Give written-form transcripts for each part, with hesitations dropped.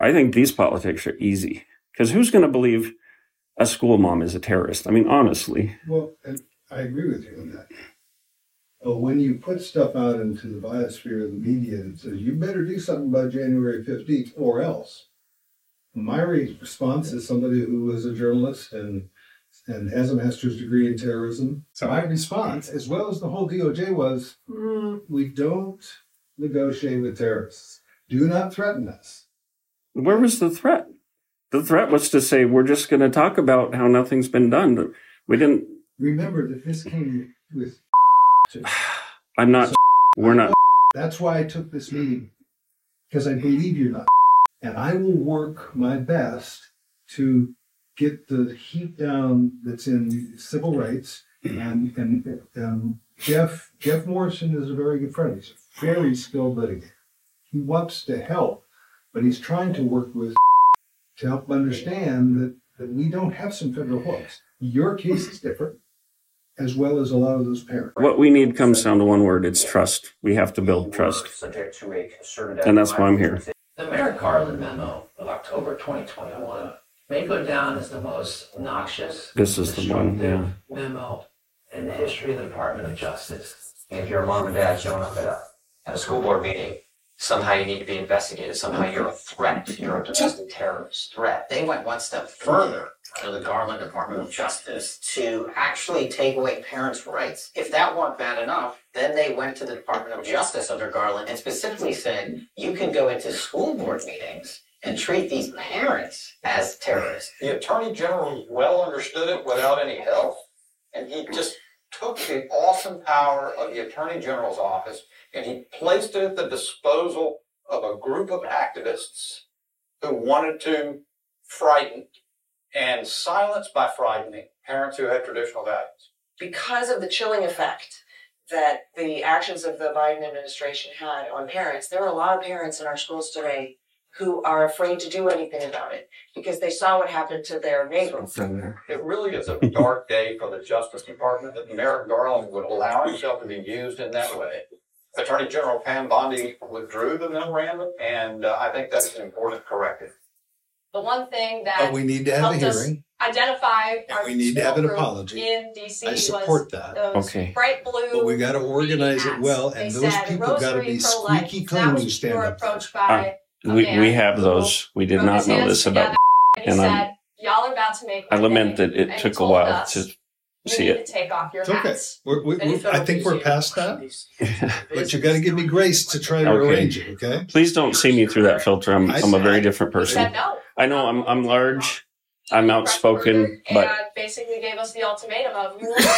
I think these politics are easy because who's going to believe a school mom is a terrorist? I mean, honestly. Well, and I agree with you on that. But when you put stuff out into the biosphere of the media that says, you better do something by January 15th or else, my response is somebody who was a journalist and has a master's degree in terrorism. So my response, as well as the whole DOJ, was, we don't negotiate with terrorists. Do not threaten us. Where was the threat? The threat was to say, we're just going to talk about how nothing's been done. We didn't... Remember that this came with... I'm not... We're not... That's why I took this meeting, because I believe you're not. And I will work my best to get the heat down that's in civil rights. And Jeff Morrison is a very good friend. He's a very skilled litigator. He wants to help, but he's trying to work with to help understand that we don't have some federal hooks. Your case is different, as well as a lot of those parents. What we need comes down to one word. It's trust. We have to build trust. And that's why I'm here. The Merrick Garland memo of October 2021 may go down as the most noxious, this is the one, yeah, memo in the history of the Department of Justice. If your mom and dad showing up at a school board meeting, somehow you need to be investigated. Somehow you're a threat. You're a domestic terrorist threat. They went one step further to the Garland Department of Justice to actually take away parents' rights. If that weren't bad enough, then they went to the Department of Justice under Garland and specifically said, you can go into school board meetings and treat these parents as terrorists. The Attorney General well understood it without any help, and he just took the awesome power of the Attorney General's office and he placed it at the disposal of a group of activists who wanted to frighten and silence by frightening parents who had traditional values. Because of the chilling effect that the actions of the Biden administration had on parents, there are a lot of parents in our schools today who are afraid to do anything about it because they saw what happened to their neighbors. It really is a dark day for the Justice Department that Merrick Garland would allow himself to be used in that way. Attorney General Pam Bondi withdrew the memorandum, and I think that's an important corrective. The one thing that we need to have a hearing. Identify and we need to have an apology. In DC I support that. Okay. Bright blue. But we got to organize it well, and those people got to be squeaky clean when you stand up there. We have those. We did not know this about, and y'all are about to make. I lament that it took a while to see it. To take off your hats. Okay. I think we're past that. But you got to give me grace to try to arrange it. Okay. Please don't see me through that filter. I'm a very different person. No. I know I'm large. I'm outspoken, but and basically gave us the ultimatum of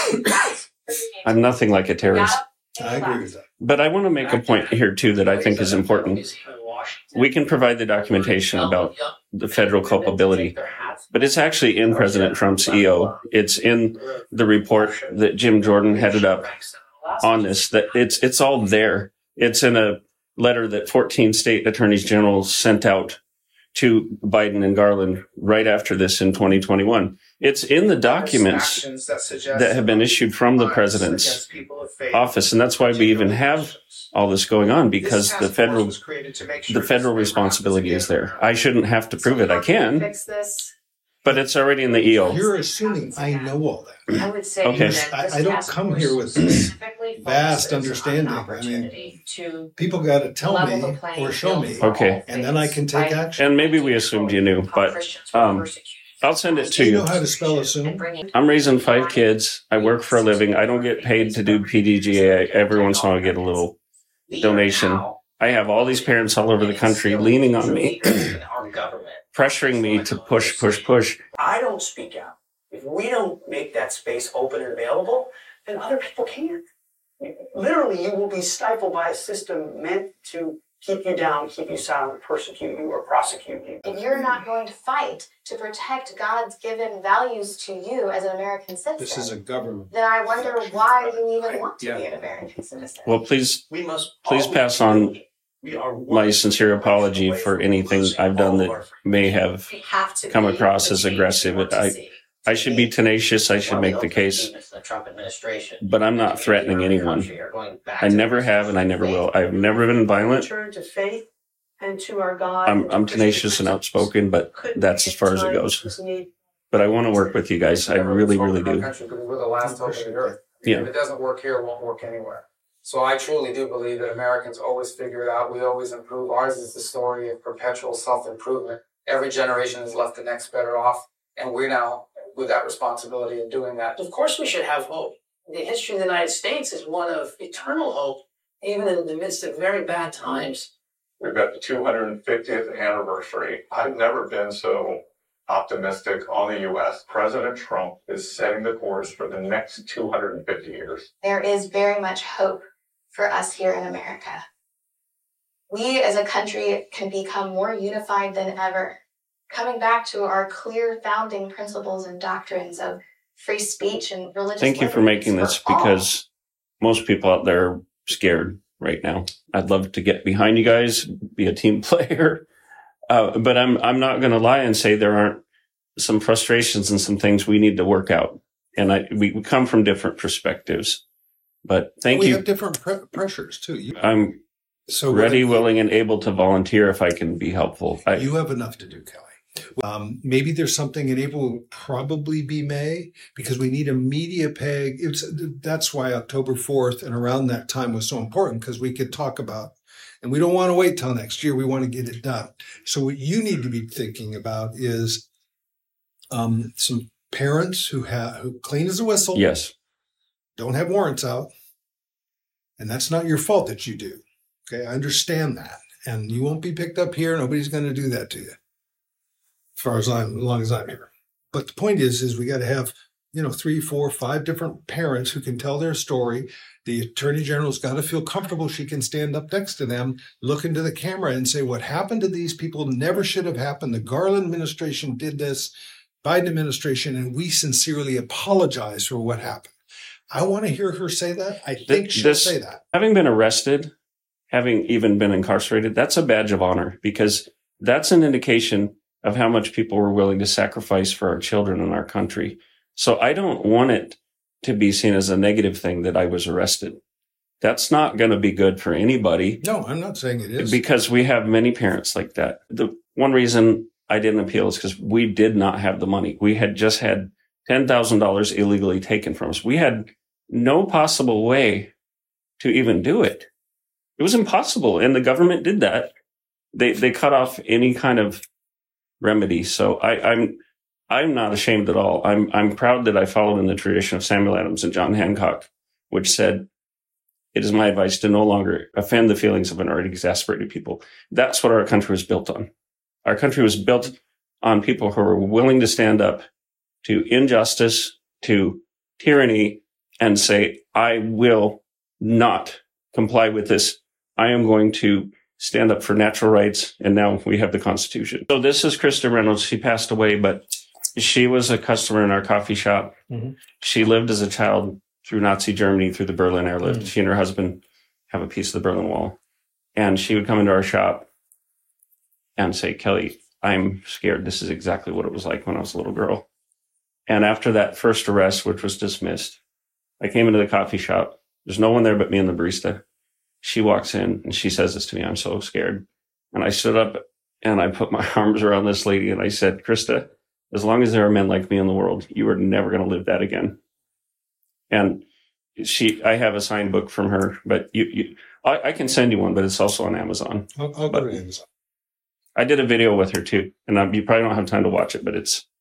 I'm nothing like a terrorist. I agree with that. But I want to make a point here too that I think is important. We can provide the documentation about the federal culpability, but it's actually in President Trump's EO. It's in the report that Jim Jordan headed up on this, that it's all there. It's in a letter that 14 state attorneys general sent out to Biden and Garland right after this in 2021. It's in the documents that have been issued from the president's office. And that's why we even have all this going on, because the federal responsibility is there. I shouldn't have to prove it. I can, but it's already in the EO. You're assuming I know all that. I would say okay. I don't come here with this vast understanding. I mean, people got to tell me or show me, okay, and then I can take action. And maybe we assumed you knew, but I'll send it to you. Do you know how to spell assume? I'm raising 5 kids. I work for a living. I don't get paid to do PDGA. Every once in a while I get a little donation. I have all these parents all over the country leaning on me, pressuring me to push. I don't speak out. If we don't make that space open and available, then other people can't. Literally, you will be stifled by a system meant to keep you down, keep you silent, persecute you, or prosecute you. If you're not going to fight to protect God's given values to you as an American citizen, this is a government, then I wonder why you even want to be an American citizen. Well, please pass on my sincere apology for anything I've done that may have come across as aggressive. I should be tenacious. I should make the case. But I'm not threatening anyone. I never have and I never will. I've never been violent. Turn to faith and to our God. I'm tenacious and outspoken, but that's as far as it goes. But I want to work with you guys. I really, really do. We're the last hope of the earth. Yeah. If it doesn't work here, it won't work anywhere. So I truly do believe that Americans always figure it out. We always improve. Ours is the story of perpetual self-improvement. Every generation has left the next better off, and we're now with that responsibility of doing that. Of course we should have hope. The history of the United States is one of eternal hope, even in the midst of very bad times. We've got the 250th anniversary. I've never been so optimistic on the U.S. President Trump is setting the course for the next 250 years. There is very much hope for us here in America. We as a country can become more unified than ever, coming back to our clear founding principles and doctrines of free speech and religious Thank you for making this, because most people out there are scared right now. I'd love to get behind you guys, be a team player. But I'm not going to lie and say there aren't some frustrations and some things we need to work out. And we come from different perspectives. But thank you. We have different pressures too. I'm ready, willing, and able to volunteer if I can be helpful. You have enough to do, Kelly. Maybe there's something in April, will probably be May, because we need a media peg. That's why October 4th and around that time was so important, because we could talk about, and we don't want to wait till next year. We want to get it done. So what you need to be thinking about is some parents who clean as a whistle. Yes. Don't have warrants out. And that's not your fault that you do. Okay. I understand that. And you won't be picked up here. Nobody's going to do that to you. As long as I'm here. But the point is we got to have, 3, 4, 5 different parents who can tell their story. The Attorney General's got to feel comfortable. She can stand up next to them, look into the camera and say, what happened to these people never should have happened. The Garland administration did this, Biden administration, and we sincerely apologize for what happened. I want to hear her say that. I think she'll say that. Having been arrested, having even been incarcerated, that's a badge of honor, because that's an indication of how much people were willing to sacrifice for our children and our country. So I don't want it to be seen as a negative thing that I was arrested. That's not going to be good for anybody. No, I'm not saying it is. Because we have many parents like that. The one reason I didn't appeal is because we did not have the money. We had just had $10,000 illegally taken from us. We had no possible way to even do it. It was impossible. And the government did that. They cut off any kind of remedy. So I'm not ashamed at all. I'm proud that I followed in the tradition of Samuel Adams and John Hancock, which said, it is my advice to no longer offend the feelings of an already exasperated people. That's what our country was built on. Our country was built on people who were willing to stand up to injustice, to tyranny, and say, I will not comply with this. I am going to stand up for natural rights, and now we have the Constitution. So this is Krista Reynolds. She passed away, but she was a customer in our coffee shop. Mm-hmm. She lived as a child through Nazi Germany, through the Berlin Airlift. Mm-hmm. She and her husband have a piece of the Berlin Wall. And she would come into our shop and say, Kelly, I'm scared. This is exactly what it was like when I was a little girl. And after that first arrest, which was dismissed, I came into the coffee shop. There's no one there but me and the barista. She walks in and she says this to me, I'm so scared. And I stood up and I put my arms around this lady and I said, Krista, as long as there are men like me in the world, you are never going to live that again. And I have a signed book from her, but I can send you one, but it's also on Amazon. I'll go to Amazon. I did a video with her too, and you probably don't have time to watch it, but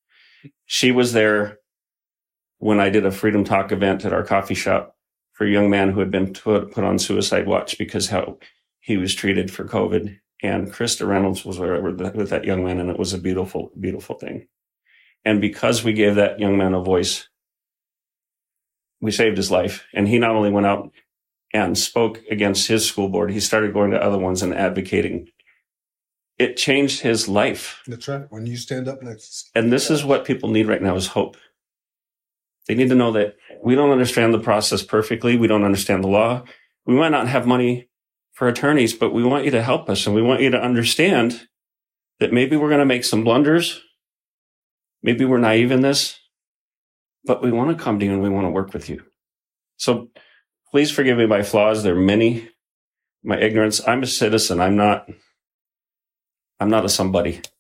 she was there when I did a Freedom Talk event at our coffee shop for a young man who had been put on suicide watch because how he was treated for COVID. And Krista Reynolds was there with that young man, and it was a beautiful, beautiful thing. And because we gave that young man a voice, we saved his life. And he not only went out and spoke against his school board, he started going to other ones and advocating. It changed his life. That's right. When you stand up next. And this is what people need right now is hope. They need to know that we don't understand the process perfectly. We don't understand the law. We might not have money for attorneys, but we want you to help us. And we want you to understand that maybe we're going to make some blunders. Maybe we're naive in this, but we want to come to you and we want to work with you. So please forgive me my flaws. There are many. My ignorance. I'm a citizen. I'm not I'm not a somebody.